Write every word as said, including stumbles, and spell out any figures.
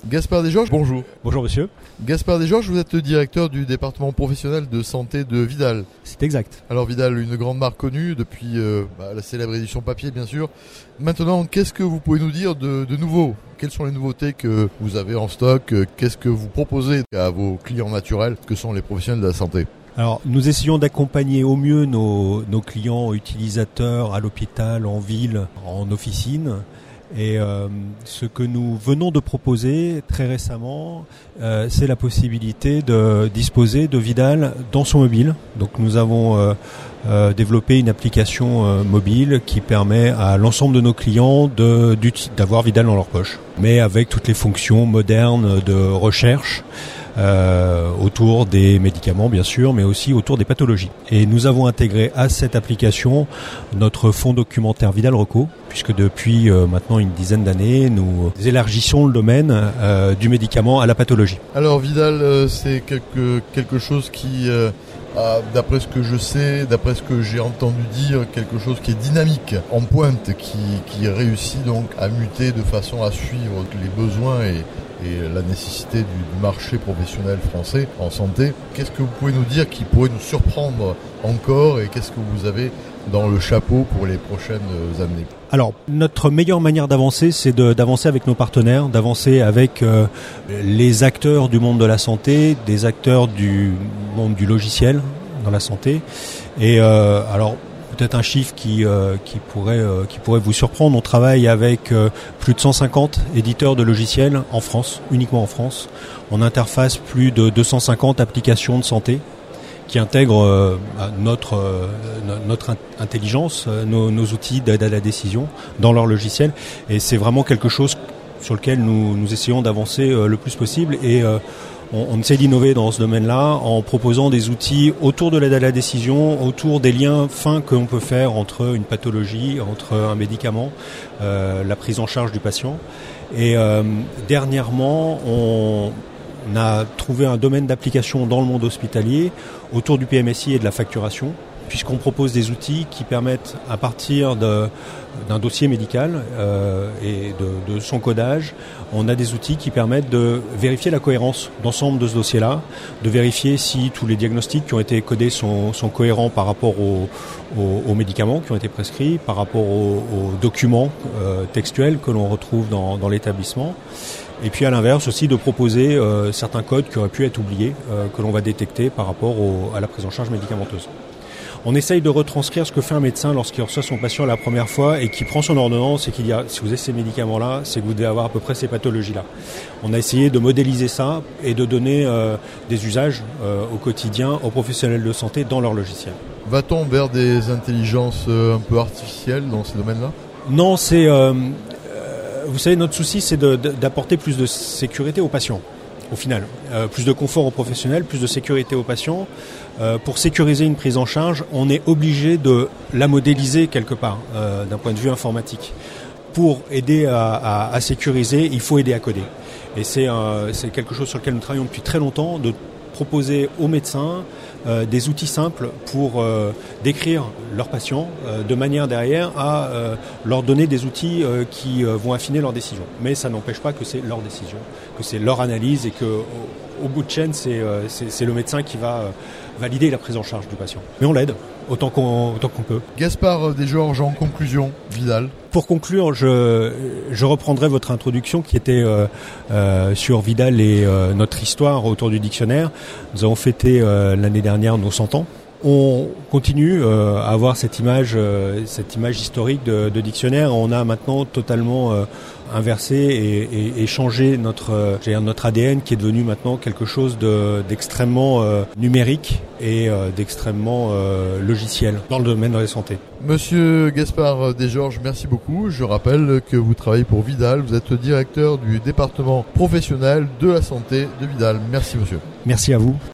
Gaspard Desgeorges, bonjour. Bonjour monsieur. Gaspard Desgeorges, vous êtes le directeur du département professionnel de santé de Vidal. C'est exact. Alors Vidal, une grande marque connue depuis euh, bah, la célèbre édition papier bien sûr. Maintenant, qu'est-ce que vous pouvez nous dire de, de nouveau ? Quelles sont les nouveautés que vous avez en stock ? Qu'est-ce que vous proposez à vos clients naturels que sont les professionnels de la santé ? Alors, nous essayons d'accompagner au mieux nos, nos clients utilisateurs à l'hôpital, en ville, en officine. Et euh, ce que nous venons de proposer très récemment, euh, c'est la possibilité de disposer de Vidal dans son mobile. Donc nous avons euh, euh, développé une application euh, mobile qui permet à l'ensemble de nos clients de, d'avoir Vidal dans leur poche, mais avec toutes les fonctions modernes de recherche. Euh, autour des médicaments bien sûr, mais aussi autour des pathologies. Et nous avons intégré à cette application notre fonds documentaire Vidal Reco, puisque depuis euh, maintenant une dizaine d'années, nous élargissons le domaine euh, du médicament à la pathologie. Alors Vidal, euh, c'est quelque, quelque chose qui, euh, a, d'après ce que je sais, d'après ce que j'ai entendu dire, quelque chose qui est dynamique, en pointe, qui, qui réussit donc à muter de façon à suivre les besoins et et la nécessité du, du marché professionnel français en santé. Qu'est-ce que vous pouvez nous dire qui pourrait nous surprendre encore et qu'est-ce que vous avez dans le chapeau pour les prochaines années ? Alors, notre meilleure manière d'avancer, c'est de, d'avancer avec nos partenaires, d'avancer avec euh, les acteurs du monde de la santé, des acteurs du monde du logiciel dans la santé. Et euh, alors, peut-être un chiffre qui euh, qui pourrait euh, qui pourrait vous surprendre. On travaille avec euh, plus de cent cinquante éditeurs de logiciels en France, uniquement en France. On interface plus de deux cent cinquante applications de santé qui intègrent euh, notre euh, notre intelligence, euh, nos, nos outils d'aide à la décision dans leur logiciel. Et c'est vraiment quelque chose sur lequel nous nous essayons d'avancer euh, le plus possible. Et euh, On, on essaie d'innover dans ce domaine-là en proposant des outils autour de l'aide à la décision, autour des liens fins que l'on peut faire entre une pathologie, entre un médicament, euh, la prise en charge du patient. Et euh, dernièrement, on, on a trouvé un domaine d'application dans le monde hospitalier autour du P M S I et de la facturation, puisqu'on propose des outils qui permettent, à partir de, d'un dossier médical euh, et de, de son codage, on a des outils qui permettent de vérifier la cohérence d'ensemble de ce dossier-là, de vérifier si tous les diagnostics qui ont été codés sont, sont cohérents par rapport aux, aux, aux médicaments qui ont été prescrits, par rapport aux, aux documents euh, textuels que l'on retrouve dans, dans l'établissement. Et puis à l'inverse aussi de proposer euh, certains codes qui auraient pu être oubliés, euh, que l'on va détecter par rapport au, à la prise en charge médicamenteuse. On essaye de retranscrire ce que fait un médecin lorsqu'il reçoit son patient la première fois et qui prend son ordonnance et qu'il dit ah, si vous avez ces médicaments-là, c'est que vous devez avoir à peu près ces pathologies-là. On a essayé de modéliser ça et de donner euh, des usages euh, au quotidien aux professionnels de santé dans leur logiciel. Va-t-on vers des intelligences euh, un peu artificielles dans ces domaines-là ? Non, c'est... Euh, euh, vous savez, notre souci, c'est de, de, d'apporter plus de sécurité aux patients. Au final, euh, plus de confort aux professionnels, plus de sécurité aux patients. Euh, pour sécuriser une prise en charge, on est obligé de la modéliser quelque part, euh, d'un point de vue informatique. Pour aider à, à, à sécuriser, il faut aider à coder. Et c'est, euh, c'est quelque chose sur lequel nous travaillons depuis très longtemps, de proposer aux médecins euh, des outils simples pour euh, décrire leurs patients, euh, de manière derrière à euh, leur donner des outils euh, qui euh, vont affiner leurs décisions. Mais ça n'empêche pas que c'est leur décision, que c'est leur analyse et que au, au bout de chaîne, c'est, euh, c'est, c'est le médecin qui va euh, valider la prise en charge du patient. Mais on l'aide autant qu'on, autant qu'on peut. Gaspard Desgeorges, en conclusion, Vidal. Pour conclure, je, je reprendrai votre introduction qui était euh, euh, sur Vidal et euh, notre histoire autour du dictionnaire. Nous avons fêté euh, l'année dernière nos cent ans. On continue euh, à avoir cette image, euh, cette image historique de, de dictionnaire. On a maintenant totalement euh, inversé et, et, et changé notre, euh, j'ai dire, notre A D N qui est devenu maintenant quelque chose de, d'extrêmement euh, numérique et euh, d'extrêmement euh, logiciel dans le domaine de la santé. Monsieur Gaspard Desgeorges, merci beaucoup. Je rappelle que vous travaillez pour Vidal. Vous êtes directeur du département professionnel de la santé de Vidal. Merci monsieur. Merci à vous.